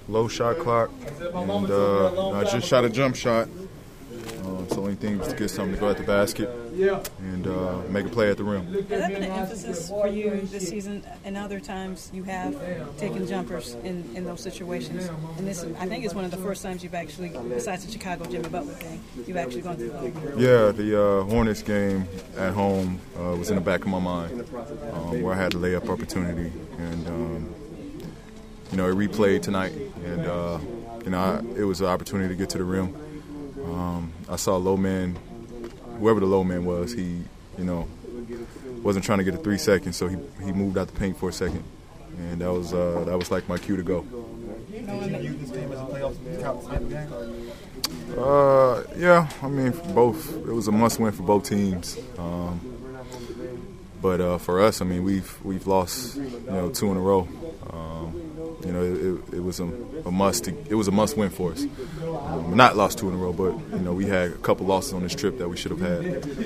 low shot clock, and I just shot a jump shot. So anything was to get something to go at the basket and make a play at the rim. Has that been an emphasis for you this season? And other times you have taken jumpers in those situations. And this, I think, is one of the first times you've actually, besides the Chicago Jimmy Butler thing, you've actually gone through that. Yeah, the Hornets game at home was in the back of my mind, where I had a layup opportunity, and it replayed tonight, and it was an opportunity to get to the rim. I saw a low man, whoever the low man was, he, wasn't trying to get a 3 seconds, so he moved out the paint for a second, and that was like my cue to go. Did you view this game as a playoff type game? Yeah, I mean, for both, it was a must-win for both teams. But for us, I mean, we've lost, 2 in a row. It was a must. It was a must-win for us. Not lost 2 in a row, but we had a couple losses on this trip that we should have had.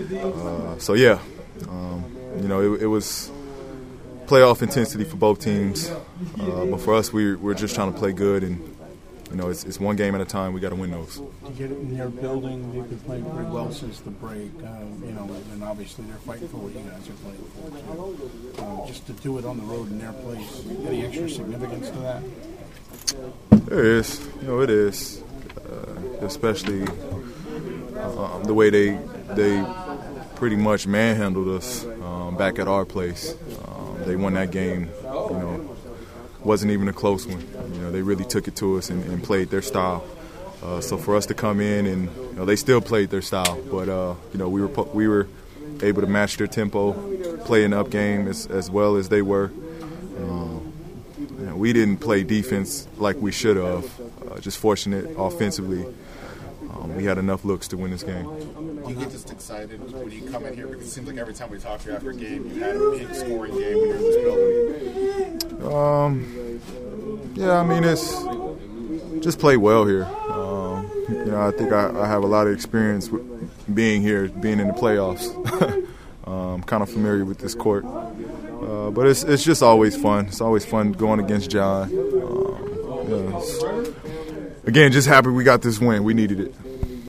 It was playoff intensity for both teams. But for us, we're just trying to play good, and it's one game at a time. We got to win those. You get it in their building. They've been playing pretty well since the break. And obviously they're fighting for what you guys are playing for. So, just to do it on the road in their place, any extra significance to that? There is. It is. Especially the way they pretty much manhandled us back at our place. They won that game. Wasn't even a close one. They really took it to us and played their style. So for us to come in and they still played their style, but we were able to match their tempo, play an up game as well as they were. We didn't play defense like we should have. Just fortunate offensively. We had enough looks to win this game. Do you get just excited when you come in here? Because it seems like every time we talk to you after a game, you had a big scoring game when you're in this building. Yeah, I mean, it's just play well here. I think I have a lot of experience with being here, being in the playoffs. I'm kind of familiar with this court. But it's just always fun. It's always fun going against John. Again, just happy we got this win. We needed it.